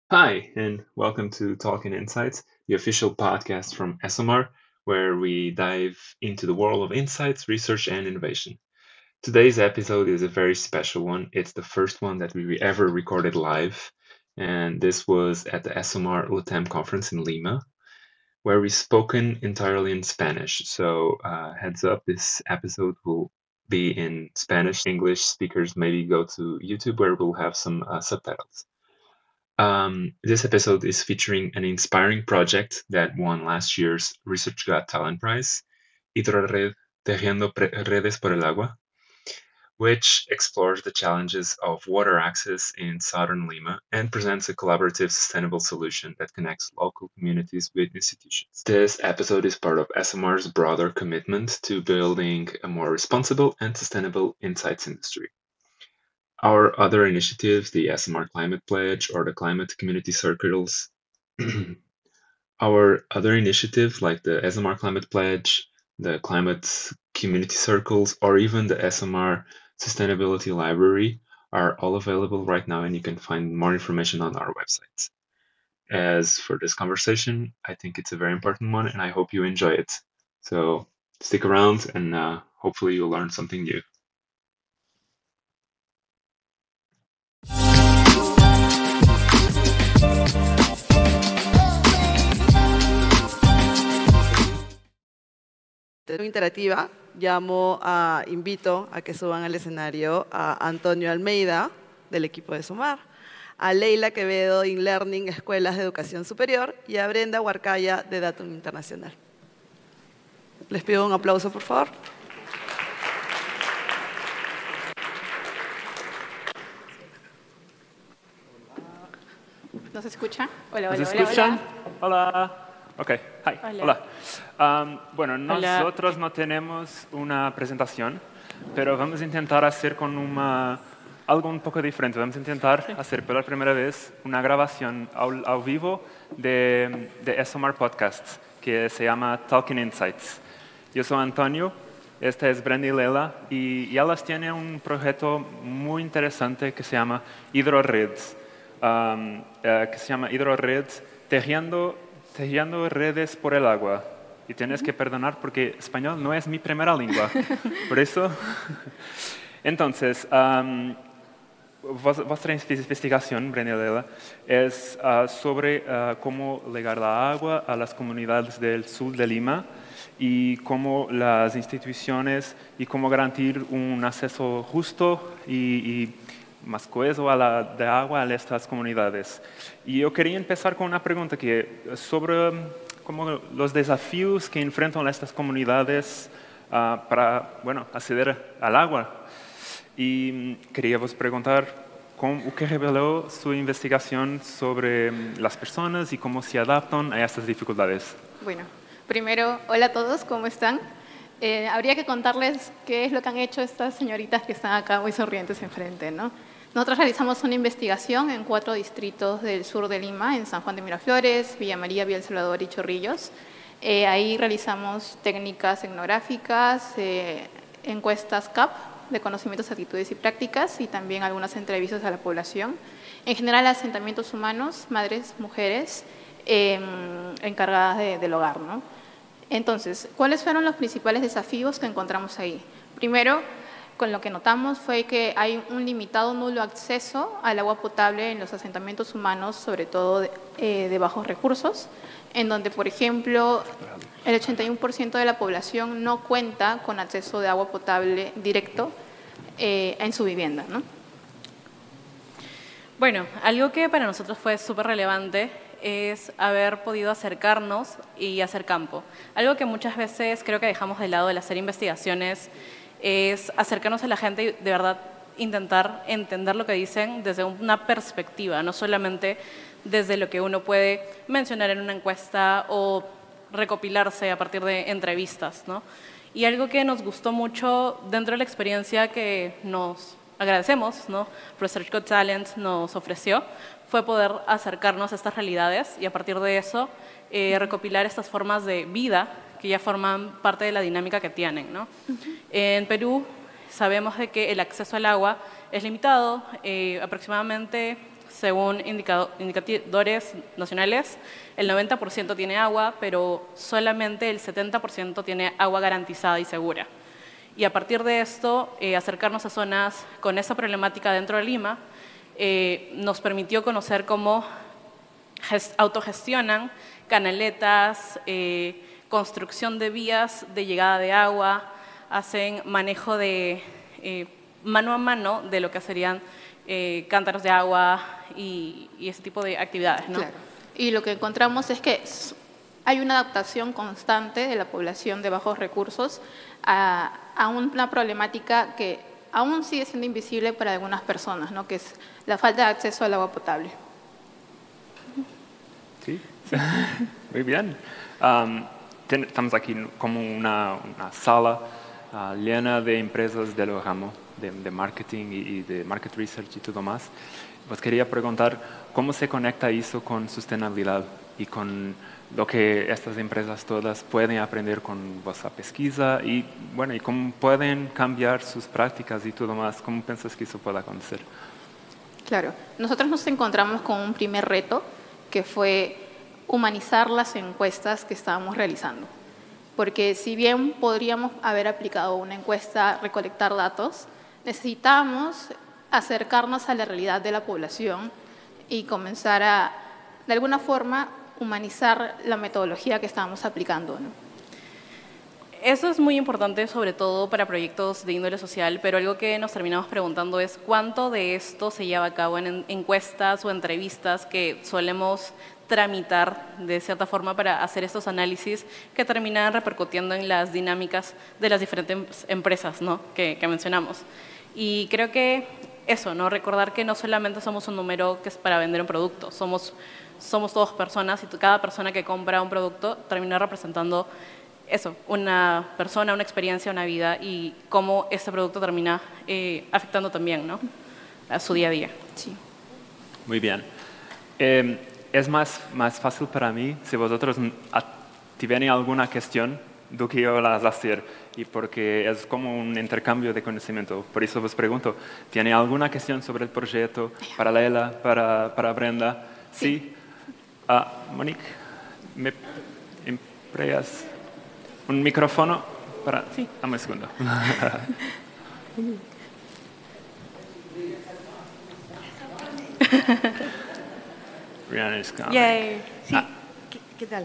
Hi, and welcome to Talking Insights, the official podcast from SMR, where we dive into the world of insights, research, and innovation. Today's episode is a very special one. It's the first one that we ever recorded live, and this was at the SMR UTEM conference in Lima, where we spoken entirely in Spanish. So, heads up, this episode will be in Spanish. English speakers maybe go to YouTube, where we'll have some subtitles. This episode is featuring an inspiring project that won last year's Research Got Talent Prize, Hidrored Tejiendo Redes por el Agua, which explores the challenges of water access in southern Lima and presents a collaborative, sustainable solution that connects local communities with institutions. This episode is part of SMR's broader commitment to building a more responsible and sustainable insights industry. Our other initiatives, the SMR Climate Pledge or the Climate Community Circles, our other initiatives like the SMR Climate Pledge, the Climate Community Circles, or even the SMR Sustainability Library are all available right now, and you can find more information on our website. As for this conversation, I think it's a very important one, and I hope you enjoy it. So stick around, and hopefully you'll learn something new. Interactiva, invito a que suban al escenario a Antonio Almeida, del equipo de Sumar, a Leila Quevedo, de InLearning, Escuelas de Educación Superior, y a Brenda Huarcaya, de Datum Internacional. Les pido un aplauso, por favor. ¿Nos escucha? Hola, ¿Nos hola, escuchan? hola. Hola. Ok, hi. Hola. Bueno, Hola. nosotros no tenemos una presentación, pero vamos a intentar hacer algo un poco diferente. Vamos a intentar hacer por la primera vez una grabación al vivo de SMR Podcasts, que se llama Talking Insights. Yo soy Antonio, esta es Brenda y Lela, y ellas tienen un proyecto muy interesante que se llama Hidroreds, Tejiendo redes por el agua. Y tienes que perdonar porque español no es mi primera lengua. Por eso. Entonces, vuestra investigación, Brenda y Lela, es sobre cómo llegar la agua a las comunidades del sur de Lima y cómo las instituciones y cómo garantir un acceso justo y más coheso de agua a estas comunidades. Y yo quería empezar con una pregunta sobre como los desafíos que enfrentan estas comunidades para acceder al agua. Y quería vos preguntar qué reveló su investigación sobre las personas y cómo se adaptan a estas dificultades. Bueno, primero, hola a todos, ¿cómo están? Habría que contarles qué es lo que han hecho estas señoritas que están acá muy sonrientes enfrente, ¿no? Nosotros realizamos una investigación en 4 distritos del sur de Lima, en San Juan de Miraflores, Villa María, Villa El Salvador y Chorrillos. Ahí realizamos técnicas etnográficas, encuestas CAP de conocimientos, actitudes y prácticas, y también algunas entrevistas a la población. En general, asentamientos humanos, madres, mujeres, encargadas del hogar, ¿no? Entonces, ¿cuáles fueron los principales desafíos que encontramos ahí? Primero, con lo que notamos fue que hay un limitado nulo acceso al agua potable en los asentamientos humanos, sobre todo de bajos recursos, en donde, por ejemplo, el 81% de la población no cuenta con acceso de agua potable directo en su vivienda, ¿no? Bueno, algo que para nosotros fue súper relevante es haber podido acercarnos y hacer campo. Algo que muchas veces creo que dejamos de lado al hacer investigaciones es acercarnos a la gente y de verdad intentar entender lo que dicen desde una perspectiva, no solamente desde lo que uno puede mencionar en una encuesta o recopilarse a partir de entrevistas, ¿no? Y algo que nos gustó mucho dentro de la experiencia que nos agradecemos, ¿no? Research Got Talent nos ofreció fue poder acercarnos a estas realidades y a partir de eso recopilar estas formas de vida que ya forman parte de la dinámica que tienen, ¿no? En Perú sabemos de que el acceso al agua es limitado, aproximadamente, según indicadores nacionales, el 90% tiene agua, pero solamente el 70% tiene agua garantizada y segura. Y a partir de esto, acercarnos a zonas con esa problemática dentro de Lima nos permitió conocer cómo autogestionan canaletas, construcción de vías de llegada de agua, hacen manejo de mano a mano de lo que serían cántaros de agua y ese tipo de actividades, ¿no? Claro. Y lo que encontramos es que hay una adaptación constante de la población de bajos recursos a una problemática que aún sigue siendo invisible para algunas personas, ¿no? Que es la falta de acceso al agua potable. Sí, muy bien. Estamos aquí como una sala llena de empresas del ramo de marketing y de market research y todo más. Pues quería preguntar cómo se conecta eso con sustentabilidad y con lo que estas empresas todas pueden aprender con vuestra pesquisa y, bueno, y cómo pueden cambiar sus prácticas y todo más. ¿Cómo piensas que eso pueda acontecer? Claro, nosotros nos encontramos con un primer reto que fue humanizar las encuestas que estábamos realizando. Porque si bien podríamos haber aplicado una encuesta, recolectar datos, necesitamos acercarnos a la realidad de la población y comenzar a, de alguna forma, humanizar la metodología que estábamos aplicando, ¿no? Eso es muy importante, sobre todo para proyectos de índole social, pero algo que nos terminamos preguntando es cuánto de esto se lleva a cabo en encuestas o entrevistas que solemos tramitar de cierta forma para hacer estos análisis que terminan repercutiendo en las dinámicas de las diferentes empresas, ¿no? que mencionamos. Y creo que eso, ¿no? Recordar que no solamente somos un número que es para vender un producto, somos todas personas y cada persona que compra un producto termina representando eso, una persona, una experiencia, una vida y cómo ese producto termina afectando también, ¿no? A su día a día. Sí. Muy bien. Es más fácil para mí si vosotros tienen alguna cuestión do que yo las hacer y porque es como un intercambio de conocimiento. Por eso os pregunto, ¿tiene alguna cuestión sobre el proyecto para Leila, para Brenda? Sí. Monique, ¿me empleas un micrófono para...? Sí. Dame un segundo. Rihanna is coming. Yay. Sí. ¿Qué tal?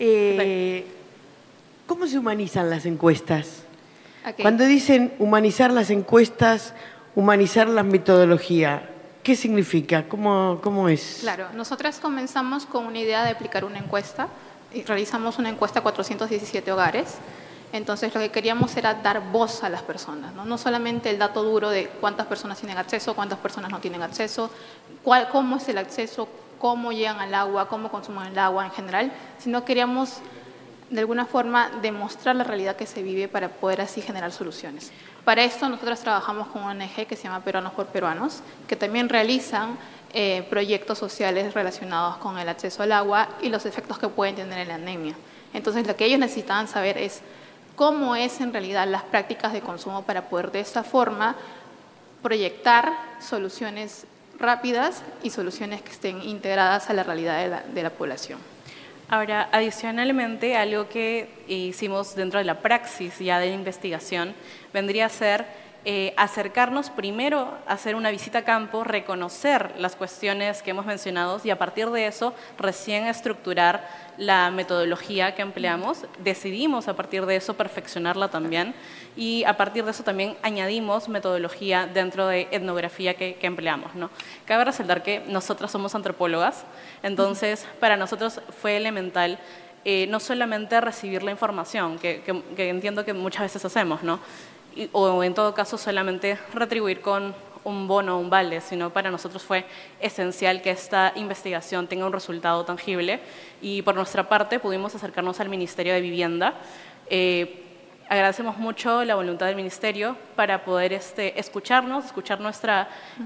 ¿Cómo se humanizan las encuestas? Okay. Cuando dicen humanizar las encuestas, humanizar la metodología, ¿qué significa? ¿Cómo es? Claro, nosotras comenzamos con una idea de aplicar una encuesta y realizamos una encuesta a 417 hogares. Entonces lo que queríamos era dar voz a las personas, ¿no? No solamente el dato duro de cuántas personas tienen acceso, cuántas personas no tienen acceso, cómo es el acceso, cómo llegan al agua, cómo consumen el agua en general, sino queríamos de alguna forma demostrar la realidad que se vive para poder así generar soluciones. Para esto nosotros trabajamos con una ONG que se llama Peruanos por Peruanos, que también realizan proyectos sociales relacionados con el acceso al agua y los efectos que pueden tener en la anemia. Entonces lo que ellos necesitaban saber es cómo es en realidad las prácticas de consumo para poder de esta forma proyectar soluciones rápidas y soluciones que estén integradas a la realidad de la población. Ahora, adicionalmente, algo que hicimos dentro de la praxis ya de investigación vendría a ser acercarnos primero a hacer una visita a campo, reconocer las cuestiones que hemos mencionado y a partir de eso recién estructurar la metodología que empleamos. Decidimos a partir de eso perfeccionarla también y a partir de eso también añadimos metodología dentro de etnografía que empleamos, ¿no? Cabe resaltar que nosotras somos antropólogas, entonces para nosotros fue elemental no solamente recibir la información, que entiendo que muchas veces hacemos, ¿no? O en todo caso solamente retribuir con un bono o un vale, sino para nosotros fue esencial que esta investigación tenga un resultado tangible y por nuestra parte pudimos acercarnos al Ministerio de Vivienda. Agradecemos mucho la voluntad del Ministerio para poder escucharnos, escuchar nuestra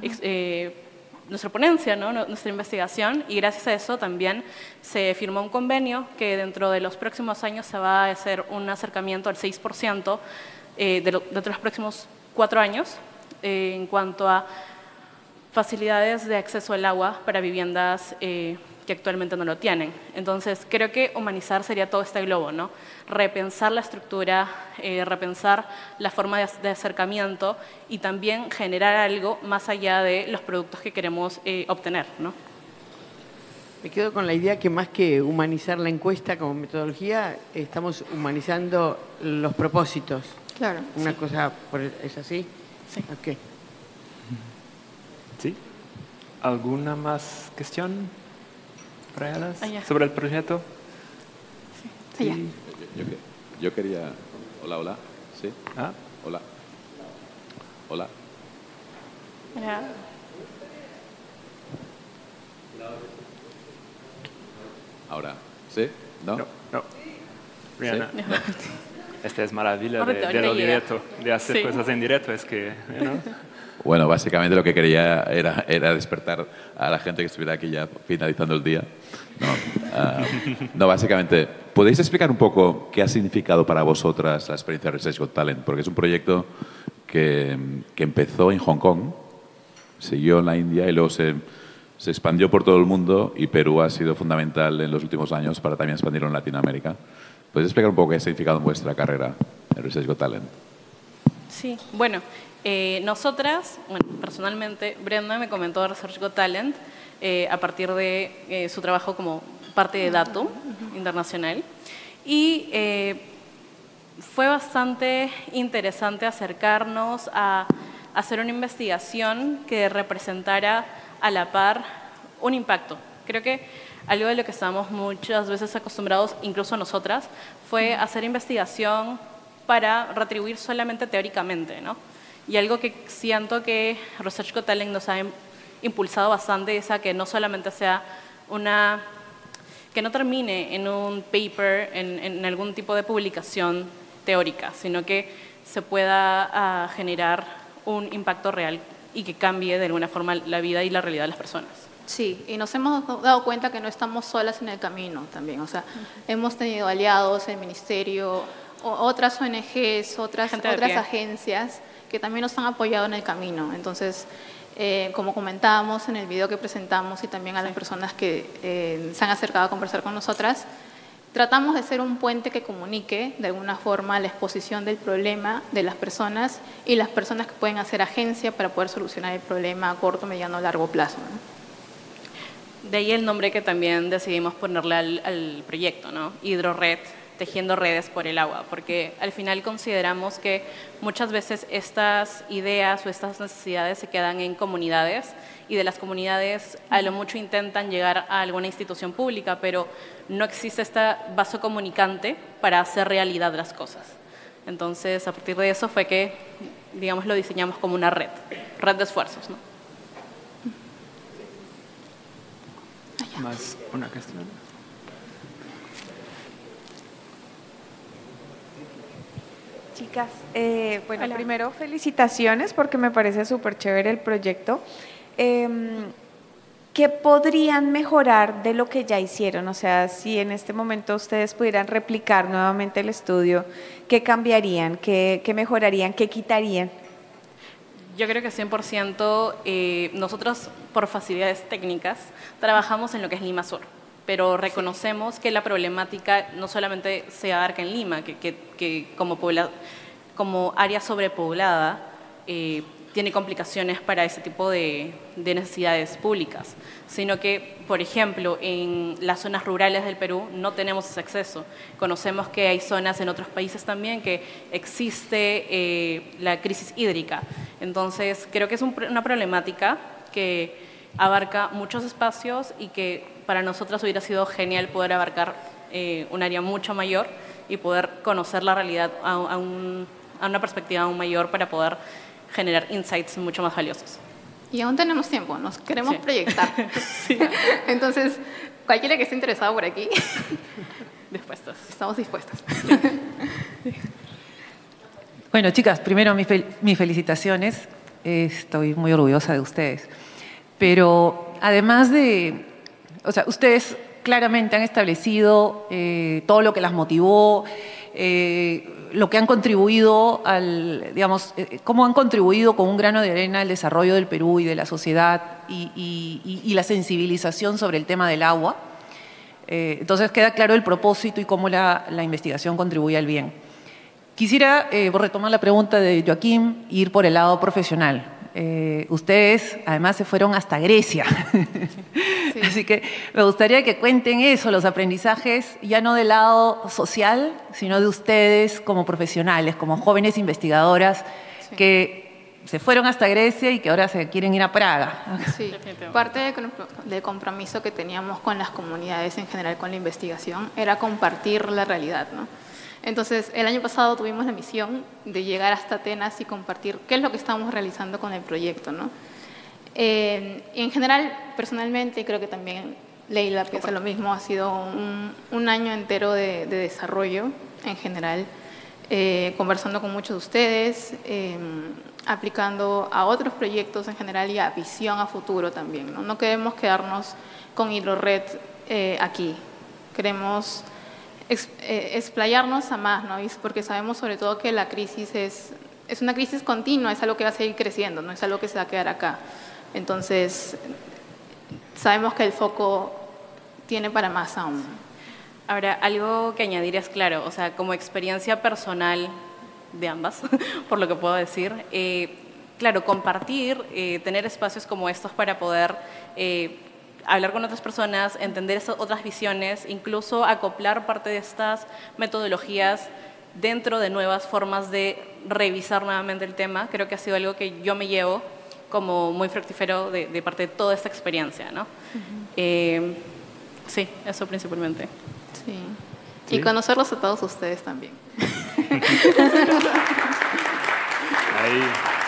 ponencia, ¿no? Nuestra investigación y gracias a eso también se firmó un convenio que dentro de los próximos años se va a hacer un acercamiento al 6% de los próximos 4 años en cuanto a facilidades de acceso al agua para viviendas que actualmente no lo tienen. Entonces, creo que humanizar sería todo este globo, ¿no? Repensar la estructura, repensar la forma de acercamiento y también generar algo más allá de los productos que queremos obtener, ¿no? Me quedo con la idea que más que humanizar la encuesta como metodología, estamos humanizando los propósitos. Claro. Una cosa, ¿es así? Sí. Ok. ¿Sí? ¿Alguna más cuestión para ellas Allá. sobre el proyecto? Allá. Yo quería... Hola, hola. ¿Sí? Ah, Hola. Hola. Ya. Ahora. ¿Sí? ¿No? no. Rihanna, ¿Sí? esta es maravilla Ahorita de lo llega. directo, de hacer Sí. cosas en directo, es que, ¿no? Bueno, básicamente lo que quería era despertar a la gente que estuviera aquí ya finalizando el día. No, básicamente, ¿podéis explicar un poco qué ha significado para vosotras la experiencia de Research Got Talent? Porque es un proyecto que empezó en Hong Kong, siguió en la India y luego se expandió por todo el mundo y Perú ha sido fundamental en los últimos años para también expandirlo en Latinoamérica. ¿Podéis explicar un poco qué ha significado en vuestra carrera en Research Got Talent? Sí, bueno, nosotras, bueno, personalmente, Brenda me comentó de Research Got Talent a partir de su trabajo como parte de Datum Internacional y fue bastante interesante acercarnos a hacer una investigación que representara a la par un impacto. Creo que algo de lo que estamos muchas veces acostumbrados, incluso nosotras, fue hacer investigación para retribuir solamente teóricamente, ¿no? Y algo que siento que Research Got Talent nos ha impulsado bastante es a que no solamente sea que no termine en un paper, en algún tipo de publicación teórica, sino que se pueda generar un impacto real y que cambie de alguna forma la vida y la realidad de las personas. Sí, y nos hemos dado cuenta que no estamos solas en el camino también. O sea, hemos tenido aliados, el ministerio, otras ONGs, otras agencias que también nos han apoyado en el camino. Entonces, como comentábamos en el video que presentamos y también a las personas que se han acercado a conversar con nosotras, tratamos de ser un puente que comunique de alguna forma la exposición del problema de las personas y las personas que pueden hacer agencia para poder solucionar el problema a corto, mediano o largo plazo, ¿no? De ahí el nombre que también decidimos ponerle al proyecto, ¿no? HidroRed, tejiendo redes por el agua, porque al final consideramos que muchas veces estas ideas o estas necesidades se quedan en comunidades y de las comunidades a lo mucho intentan llegar a alguna institución pública, pero no existe este vaso comunicante para hacer realidad las cosas. Entonces, a partir de eso fue que, digamos, lo diseñamos como una red de esfuerzos, ¿no? Más una cuestión. Chicas, bueno, Hola. primero felicitaciones porque me parece súper chévere el proyecto. ¿Qué podrían mejorar de lo que ya hicieron? O sea, si en este momento ustedes pudieran replicar nuevamente el estudio, ¿qué cambiarían? ¿Qué mejorarían? ¿Qué quitarían? Yo creo que 100% nosotros por facilidades técnicas trabajamos en lo que es Lima Sur, pero reconocemos que la problemática no solamente se abarca en Lima, que como área sobrepoblada tiene complicaciones para ese tipo de necesidades públicas, sino que, por ejemplo, en las zonas rurales del Perú no tenemos ese acceso. Conocemos que hay zonas en otros países también que existe la crisis hídrica. Entonces, creo que es una problemática que abarca muchos espacios y que para nosotras hubiera sido genial poder abarcar un área mucho mayor y poder conocer la realidad a una perspectiva aún mayor para poder generar insights mucho más valiosos. Y aún tenemos tiempo, nos queremos Sí. proyectar. Entonces, cualquiera que esté interesado por aquí, Dispuestos. estamos dispuestas. Bueno, chicas, primero mis felicitaciones. Estoy muy orgullosa de ustedes. Pero además de, o sea, ustedes claramente han establecido todo lo que las motivó, lo que han contribuido digamos, cómo han contribuido con un grano de arena al desarrollo del Perú y de la sociedad y la sensibilización sobre el tema del agua. Entonces queda claro el propósito y cómo la investigación contribuye al bien. Quisiera, por retomar la pregunta de Joaquín, ir por el lado profesional. Ustedes además se fueron hasta Grecia. Sí. Así que me gustaría que cuenten eso, los aprendizajes, ya no del lado social, sino de ustedes como profesionales, como jóvenes investigadoras, sí, que se fueron hasta Grecia y que ahora se quieren ir a Praga. Sí, parte del compromiso que teníamos con las comunidades en general con la investigación era compartir la realidad, ¿no? Entonces, el año pasado tuvimos la misión de llegar hasta Atenas y compartir qué es lo que estamos realizando con el proyecto, ¿no? En general, personalmente, y creo que también Leila piensa lo mismo, ha sido un año entero de desarrollo en general, conversando con muchos de ustedes, aplicando a otros proyectos en general y a visión a futuro también, ¿no? No queremos quedarnos con Hidrored aquí, queremos explayarnos a más, ¿no? Porque sabemos sobre todo que la crisis es una crisis continua, es algo que va a seguir creciendo, no es algo que se va a quedar acá. Entonces, sabemos que el foco tiene para más aún. Ahora, algo que añadir es claro, o sea, como experiencia personal de ambas, por lo que puedo decir, claro, compartir, tener espacios como estos para poder hablar con otras personas, entender esas otras visiones, incluso acoplar parte de estas metodologías dentro de nuevas formas de revisar nuevamente el tema. Creo que ha sido algo que yo me llevo como muy fructífero de parte de toda esta experiencia, ¿no? Sí, eso principalmente. Sí. Sí. Y conocerlos a todos ustedes también. Ahí.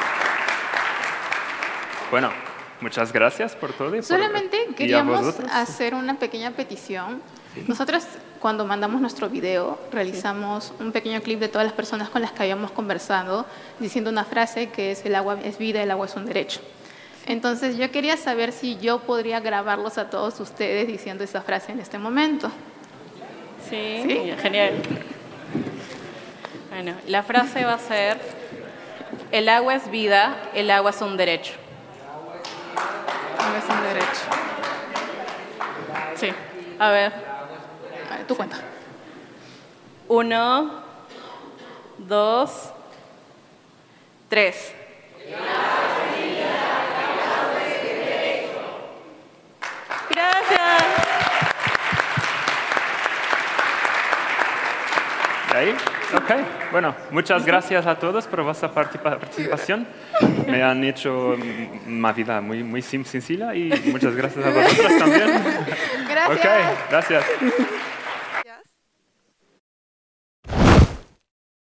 Bueno, muchas gracias por todo. Solamente queríamos hacer una pequeña petición. Nosotros, cuando mandamos nuestro video, realizamos un pequeño clip de todas las personas con las que habíamos conversado, diciendo una frase que es: el agua es vida, el agua es un derecho. Entonces, yo quería saber si yo podría grabarlos a todos ustedes diciendo esa frase en este momento. Sí, ¿sí? Genial. Bueno, la frase va a ser: el agua es vida, el agua es un derecho. El agua es un derecho. Sí, a ver. Tú cuenta. 1, 2, 3. Gracias. ¿Ahí? Ok. Bueno, muchas gracias a todos por vuestra participación. Me han hecho una vida muy, muy sencilla y muchas gracias a vosotros también. Gracias. Ok, gracias.